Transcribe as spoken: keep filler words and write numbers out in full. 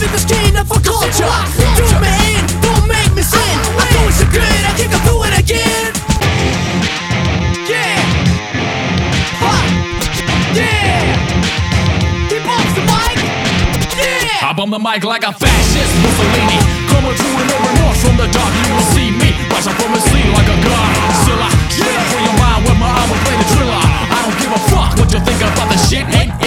to the skin of a culture. Do me in, don't make me sin. I do it so good, I think I'll do it again. Yeah, ha, yeah. He bumps the mic, yeah. I bump the mic like a fascist Mussolini, coming through and no remorse from the dark. You will see me rising from the sea like a god. Still I straight up for your mind with my arm will play the thriller. I don't give a fuck what you think about the shit. Ain't